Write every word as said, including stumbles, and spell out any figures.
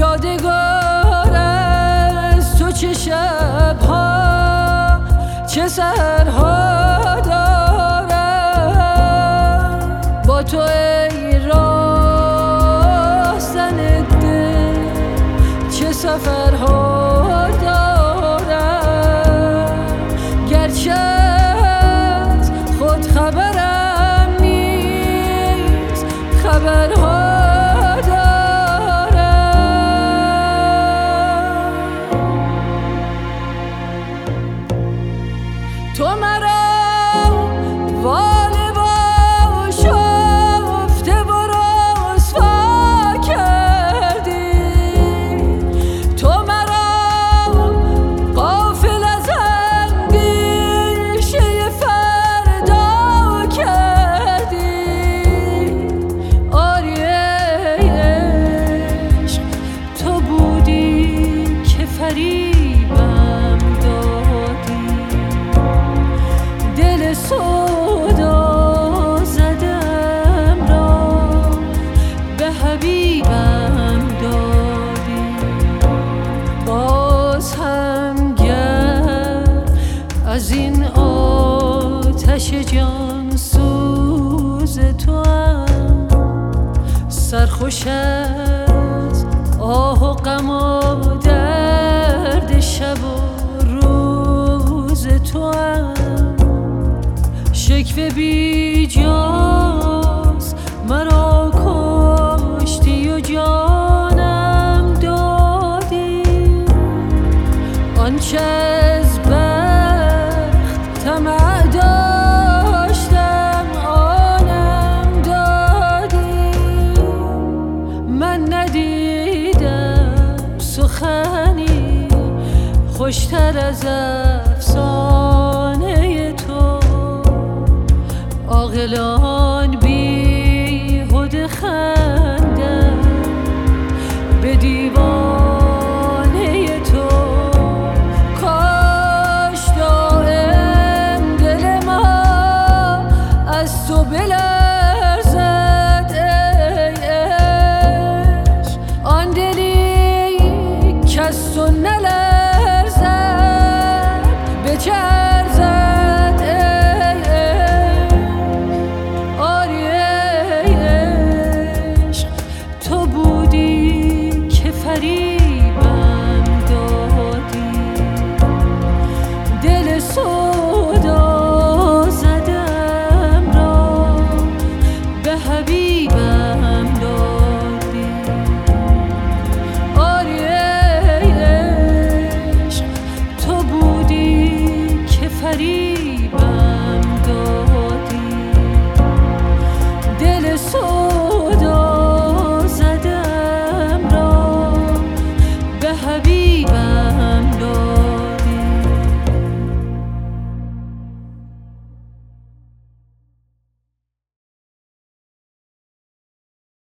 یادگار از تو چه شبها چه سحرها دارم با تو ای راهزن دل چه سفرها دارم گرچه از خود خبرم نیست خبرها تو مرا واله با شفته و رسوا کردی تو مرا غافل از اندیشه فردا کردی آری عشق تو بودی که فریبم سودا زدم را به حبیبم دادی باز هم گر از این آتش جان سوز تو هم سرخوش از آه و غم و درد شب و روز تو هم شکوه بی جاست مرا کشتی و جانم دادی آنچه از بخت طمع داشتم آنم دادی من ندیدم سخنی خوشتر از افسانه تو عاقلان بیهوده خندند به دیوانه تو کاش دائم دل ما از تو بلرزد ای عشق آن دلی کز تو نلرزد بچرزد تو بودی که فریب